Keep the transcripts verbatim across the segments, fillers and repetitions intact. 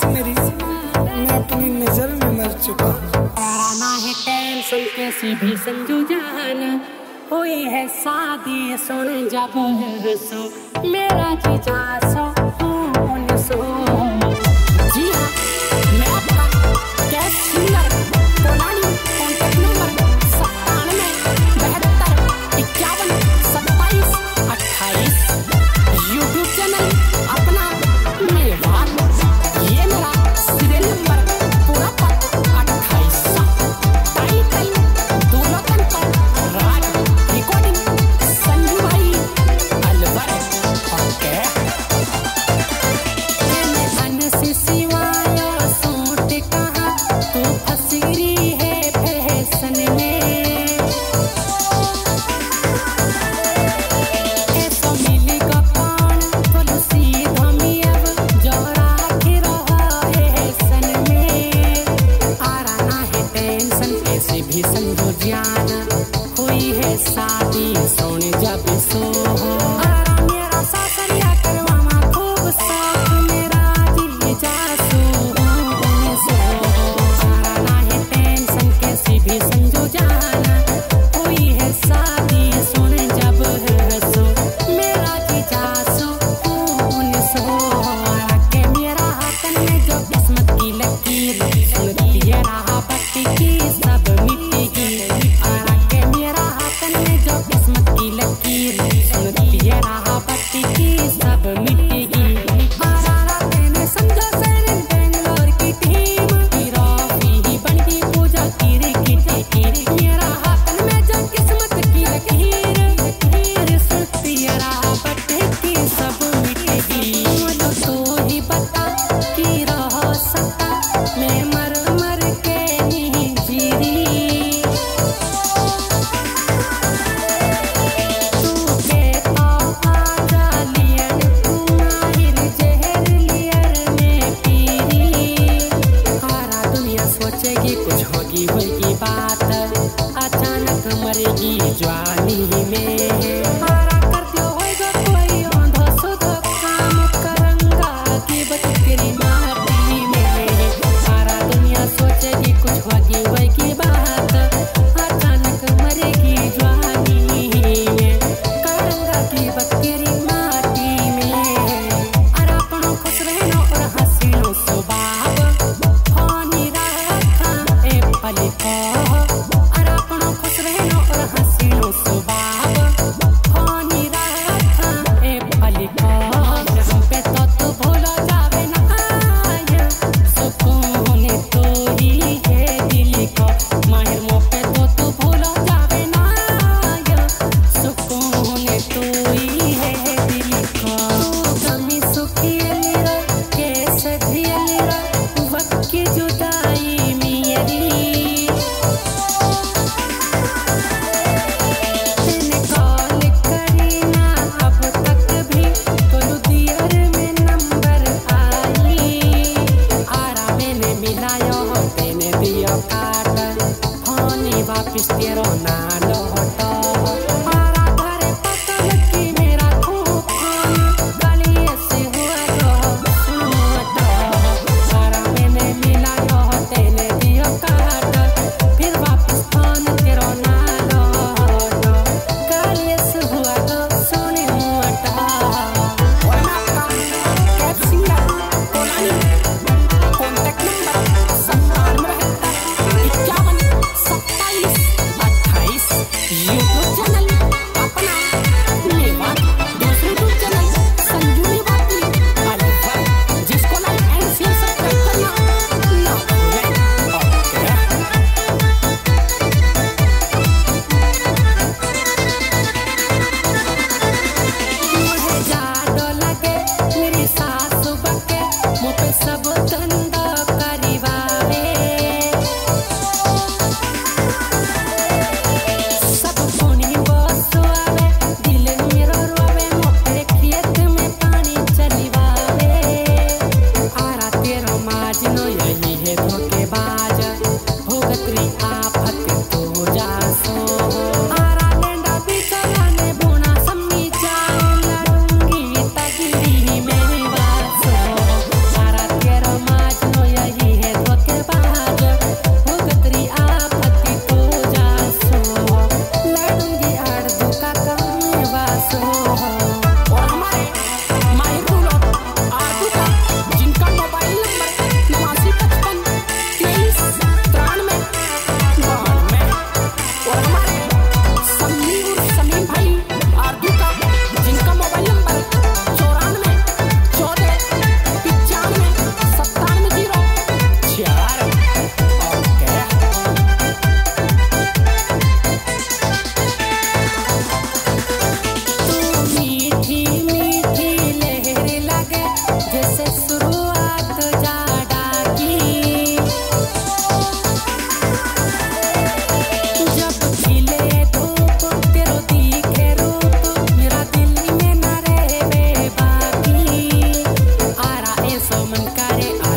मेरी, मैं अपनी नजर में मर चुका हूँ। ना है टेंशन कैसी भी संजू जाना, हुई है शादी सुन जब सो मेरा जीजा सो सो। जी हाँ, मैं आपका कैश सिंगर पोलानी, कॉन्टैक्ट नंबर सत्तानवे बहत्तर इक्यावन सत्ताईस अट्ठाईस। यूट्यूब चैनल अपना मेवाड़, ये मेरा सीरियल नंबर पूरा अट्ठाईस। टाइटल दुल्हन का राज, रिकॉर्डिंग संजू भाई अलवर। ओके से सिवाया सूट कहाँ तू फसीरी है फैशन में, ऐसा मिलेगा पान तुलसी धमी अब जोड़ा के रहा है सन में। आराना है टेंशन कैसे भी समझो जाना, हुई है शादी सोने जब सो आरा मेरा सासरिया करवामा खूब साथ मेरा जीजा सो सो। आराना है टेंशन कैसे भी समझो जाना, हुई है शादी सोने जब सो मेरा जीजा सो सो। आरा के मेरा हाथन में जो किस्मत की लकीर सुनती है राह पट्टी की सब मिटेगी। आरा के मेरा हाथन में जो किस्मत की लकीर सुनती है राह पट्टी की सब मिटेगी। आरा तेने समझो सैनिक बेंगलोर की टीम की रॉफी ही बन गई पूजा कीरी की टीरी। मेरा हाथन में जो किस्मत की लकीर लकीर सुनती है राह पट्टी की सब मिटेगी। मुझे तो ही बता कि रहो सता मैं मर मर के नहीं जी रही। तू कहता आजा लियर तू माहिर जहर लियर में पीरी। सारा दुनिया सोचेगी कुछ होगी होगी बात, अचानक मरेगी जवानी में। सारा कर दियो होगा कोई औंधा सुधा काम करंगा की बचकरी माटी में। सारा दुनिया सोचेगी कुछ होगी होगी बात, अचानक मरेगी जवानी में। करंगा की बचकरी माटी में। अरे अपनों खुश रहना और हसीनो सुबाब होनी रखा ए पली को। अरे अपनों खुश रहना और हसीनो सुबाब होनी रखा ए पली को। हम पे तो तू भूलो जावे ना आया, सुकून तो ही है दिल को। माहिर मुँह पे तो तू भूलो जावे ना आया, सुकून तो ही है दिल को। तू गमी सुखी अलीरा कैसे भी अलीरा वक्त की जुदाई मेरी। तेने कॉल करी ना अब तक भी तो लुधियर में नंबर आई। आरा मैंने मिलायो तेने दियो काट फोनी वापिस तेरो ना लौटो। आरा घरे पता लगी मेरा खूब फोन गली से हुआ तो सुनोटो। आरा मैंने मिलायो तेने दियो काट फिर वापिस फोन तेरो ना लौटो। गली से हुआ तो सुनोटो। और मैं आपका कैब सिंगर पोलानी, कॉन्टैक्ट नंबर सत्तानवे बहत्तर इक्यावन सत्ताईस अट्ठाईस।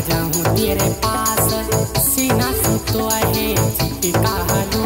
जाऊं तेरे पास सीना से तो है चिपका लूं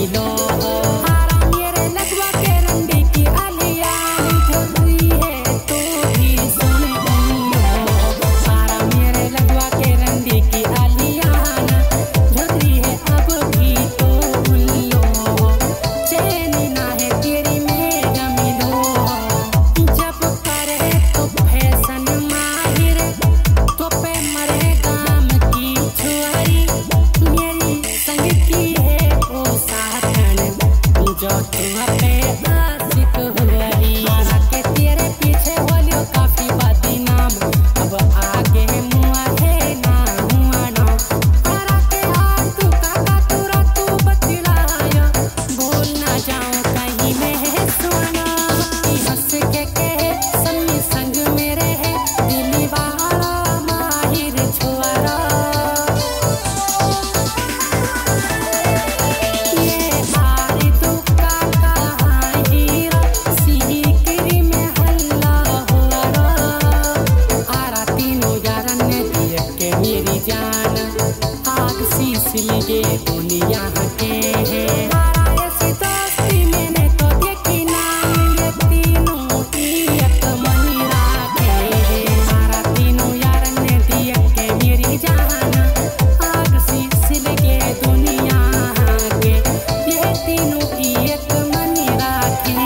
मिलो आरा मेरे लगवा के रंडी की आलिया झर रही है तो भी सुन लियो आरा मेरे लगवा के रंडी की आलिया झर रही है अब भी तो भूल लो चैन ना है तेरी मेरा मिलो जब करे तो फैशन माहिर तो पे मरे गाम की छुआरी मेरी संग की है ओ साथन जो तुम पे आशिक हुई आरा के तेरे पीछे होलियो काफी बाती नाम अब आगे मुआ है ना हुआ ना आरा के हाथ तू काका तुरा तू बतलाया भूल ना जाऊं कहीं मैं सुना हंस के कहे सन्नी संग मेरे है दिली वाला माहिर छुआरा ये हारी तू काका हीरा सीकरी में हल्ला हुआ आरा तीनों यारन ने दिए के मेरी जान आग शीश लिए दुनिया के है आरा ऐसी दोस्ती मैंने तो देखी ना ये तीनों एक मनी राखे आरा तीनों यारन ने दिए के मेरी जान आग शीश लिए दुनिया के ये तीनों एक मनी राखे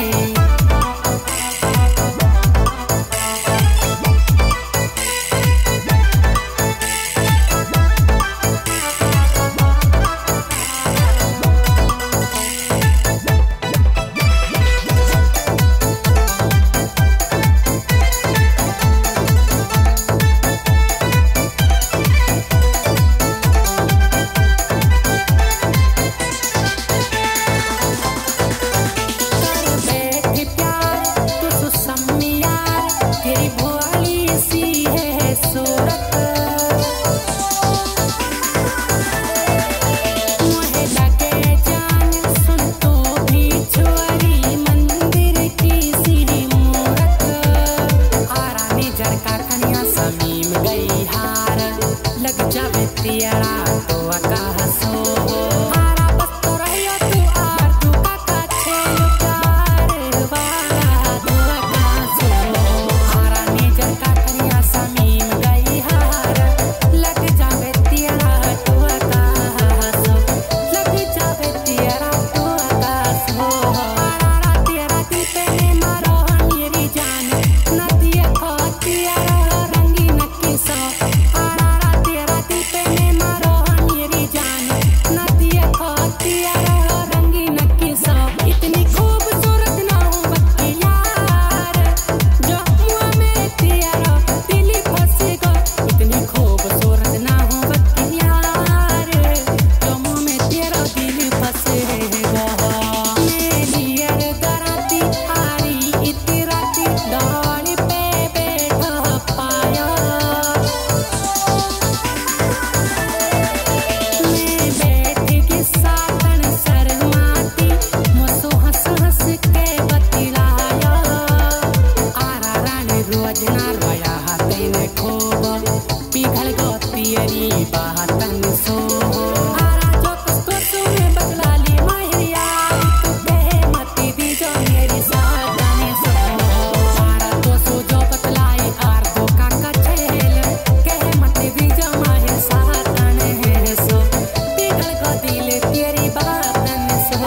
कर बैठी प्यार तू सुसम्मी यार तेरी भोली सी है सूरत मुझे लगे जान सुन तू भी छुआरी मंदिर की सी मूरत आरा ने जरका कन्या समीम गई हार लग जावे तेरा तो आकाश हो आरा बस तो रहियो तू आर तू काका छेलो प्यार वाला तू आकाश हो आरा ने जरका कन्या समीम गई हार लग जावे तेरा तो आकाश हो लग जावे तेरा तो आकाश हो आरा तेरा दिल पे ने मारो मेरी जान नदिया खो तेरा रंगी नक्की सो आरा तेरा दिल पे ने मारो मेरी जान नदिया खो तेरा रंगी नक्की सो इतनी खूबसूरत ना हो बच्ची यार जो मुआ में तेरा दिल फंस गो इतनी खूबसूरत ना हो बच्ची यार जो मुआ में तेरा दिल फंस गो मेरी यार दराती आरी इतराती डोली पे बैठा पाया मैं बैठी की सातन शर्माती मुझसे हंस हंस के बतलाया आरा रानी रोज ना रोया तेने खूब पिघल गो तेरी बातन सो आरा जो कुछ तो तूने बदला ली माहिया तू कहे मती दी जो मेरी सातन सो आरा तो सो जो बतलाई आर दो काका छेल कहे मती दी जो माहिर सातन है सो पिघल गो दिल तेरी बातन सो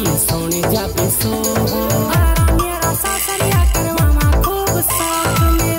शादी सुन जब सो आरा मेरा सासरिया करवा खूब साथ में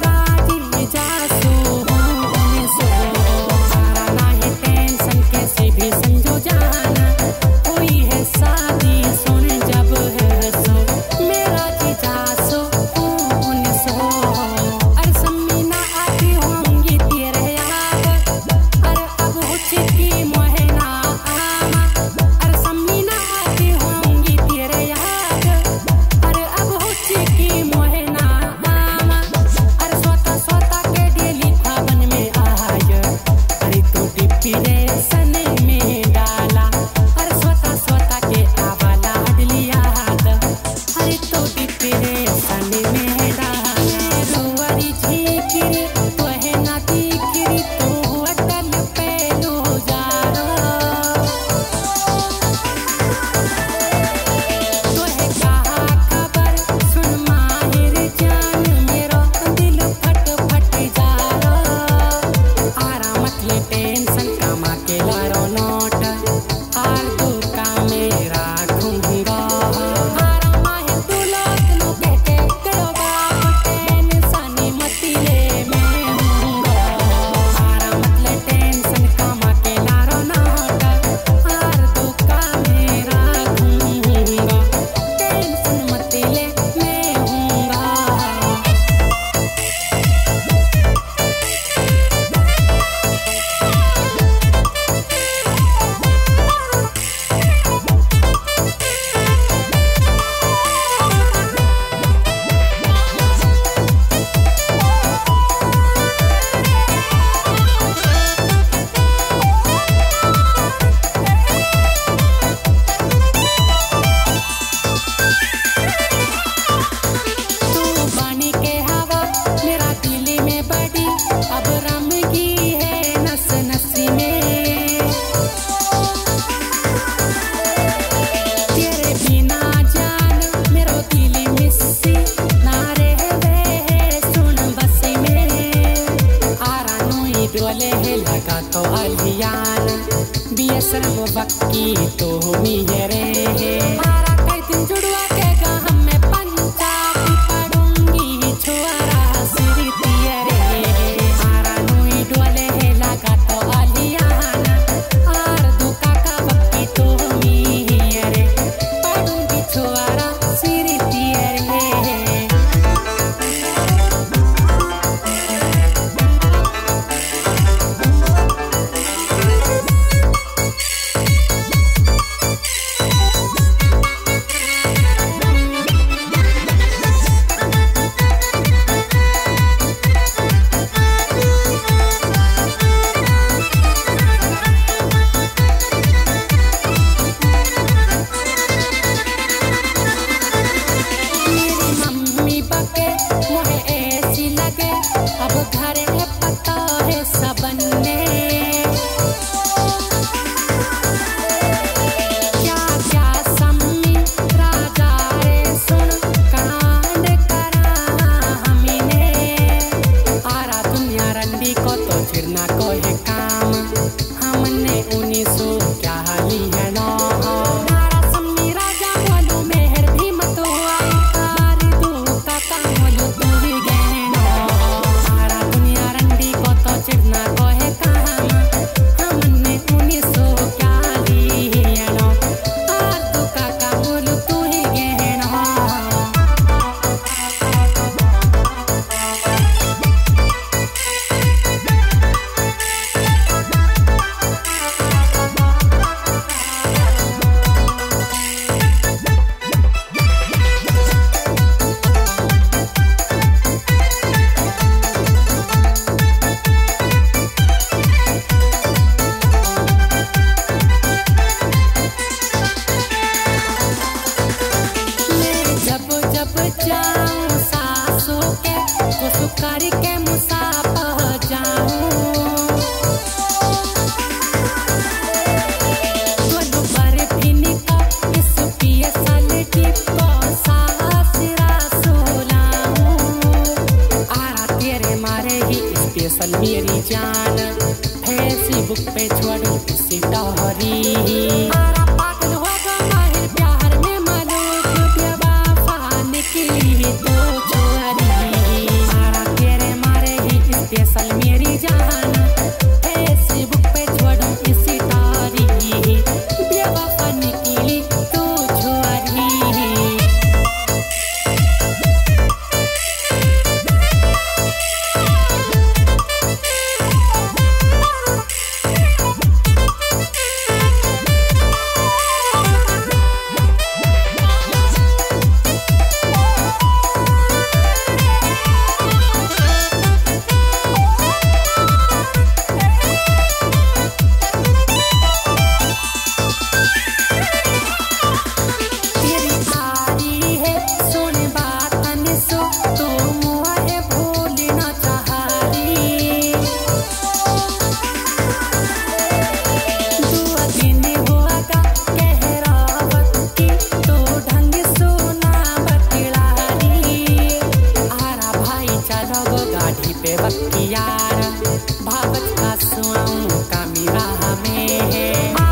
लगा तो अलियान बियसर वो बक्की तो मियरे मारा कई दिन जुड़वा के गहम में पंचाबी पढ़ूंगी छोरा सिरी तियरे मारा नुई डोले लगा तो अलियान आर दुका का बक्की तो मियरे पढ़ूंगी छोरा सिरी तियरे अब घर है पता है सबने क्या क्या सम्मी राजा रे सुन कांड करा हमने आरा दुनिया रंडी को तो चिरना को है काम हमने उन्हीं सो क्या हाली है नो नारा सम्मी राजा बोलो मेहर भी मत हुआ तारी तू काका बोलो तू ही गहनो चिरना को है काम हमने उन्हीं सो क्या लिया आर तू काका बोलू तू ही गहना जाऊं सासू के कुसुकारी के मुसाफह जाऊं गोलू पर फिनी का इस पिए सालटी को सासरा सोलाऊं आरा तेरे मारे ही स्पेशल मेरी जान फेसबुक पे छोड़ू इसी डहरी आरा पागल होगा माहिर प्यार में मलूक निकली तो चोरी आरा तेरे मारे ही स्पेशल मेरी जान फेसबुक पे छोड़ो इसी तारी बेवफा निकली तो चोरी पे बख्तियार भावच का सुआऊं का मेरा हमें